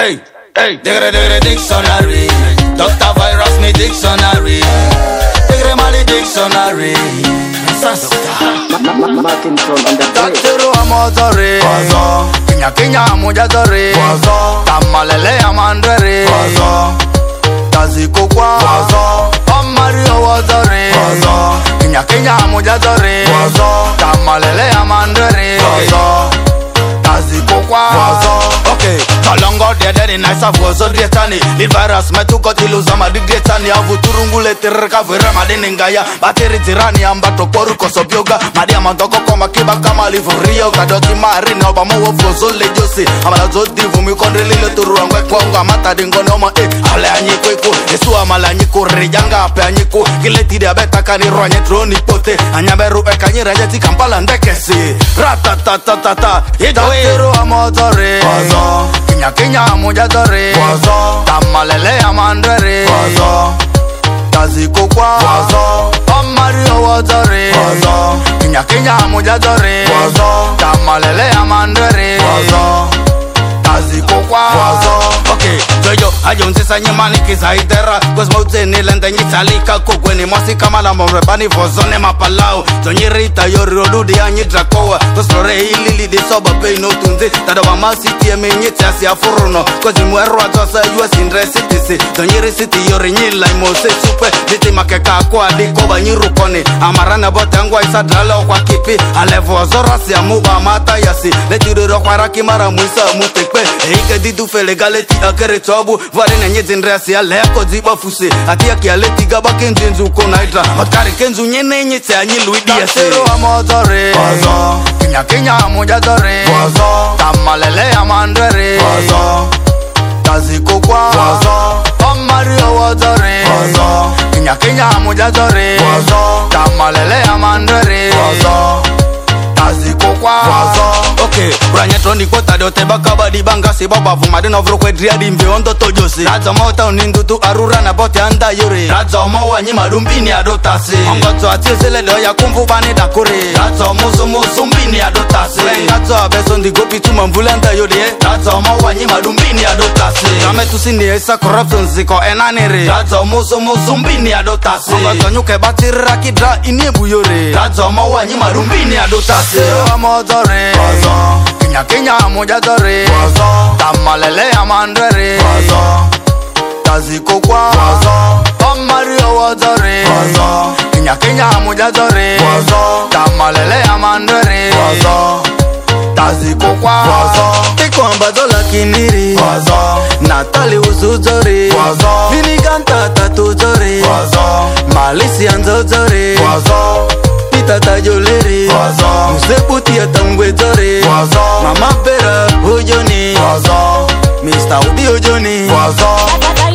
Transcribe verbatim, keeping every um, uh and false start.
Hey, hey, digre digre dictionary. Doctor Virus me dictionary. Digre Mali dictionary. Martin from under Tachiru amozore. Kinya kinya mujazore. Tamalele amandre. Taziko kwa. Amario wazore. Kinya kinya mujazore. Tamalele amandre. Taziko kwa. Okay, no longer dead dead in nice of was so retani. The virus me to got ilusa ma digretani. Avu turungule terka vira madiningaya. Bateri tirani ambato poru kosobyoga. Madia mandoko koma kiba kama livurio. Kadoti mari na oba mo flozo le jose. Amala zodi vumi kondre lile turuangwe kwa mata dingo noma eh. Ale anyiko eko. Esu amala anyiko rejanga ape anyiko. Kile tide abeta kani roanye troni pote. Anyaberu eka nyira jeti kampala ndekesi. Ratatatatata. Idawe. Tero amozore. Kinya kinya mujazore. Tamalele amandre. Taziko kwa. Amario wazore. Kinya kinya mujazore. Tamalele amandre. Taziko kwa. Okay, jojo ajo nsisa nyemani kisa itera. Cosmote nilende nyitalika kukweni mwasi kama la mrebani vozone mapalao. Zonyirita yori rodudi ya nyidrakowa. Tosore hili lidi soba pay no tunzi. Tada wa masi tiye menyiti asi afuruno. Kozi mweru atosa yuwa sindre sitisi. Zonyiri siti yori nyila imose supe. Diti makeka kwa dikoba nyirukoni. Amarana bote angwa isa dralo kwa kipi. Alevo ozora si amuba mata yasi. Letiro kwa raki mara mwisa mutekpe. Eike didu fele galeti akere tobu. Vare na nye zindrasi ya leko ziba fuse. Atia kia leti gaba kenjenzu kona itra. Makari kenzu nyene nye te anyilu idi ya se. Tatero amozore. Kinya kinya mujazore. Tamalele amandre. Taziko kwa. Amario wazore. Kinya kinya mujazore. Tamalele amandre. Taziko kwa. Okay, branya troni kota dote bakaba di banga si baba vuma dino vro kwe driadi mbe ondo tojosi. Raza mota unindutu arura na bote anda yore. Raza mawa nyima dumbini adotasi. Ongoto atizele do ya kumfu bani dakure. Raza musu musu mbini adotasi. Rengato abeso ndi gopi tuma mvulanda yode. Raza mawa nyima dumbini adotasi. Kame tusini esa corruption ziko enanere. Raza musu musu mbini adotasi. Ongoto nyuke batira kidra iniebu yore. Raza mawa nyima dumbini adotasi. Amozore. Kinya kinya mujazore. Tamalele amandre. Taziko kwa. Amario wazore. Kinya kinya mujazore. Tamalele amandre. Taziko kwa. Tiko ambazo la kiniri. Natali uzuzore. Viniganta tatuzore. Malisi anzozore. Tata joleri. Museputi ya tangwe zore. Mama pera ojoni. Mister Udi ojoni.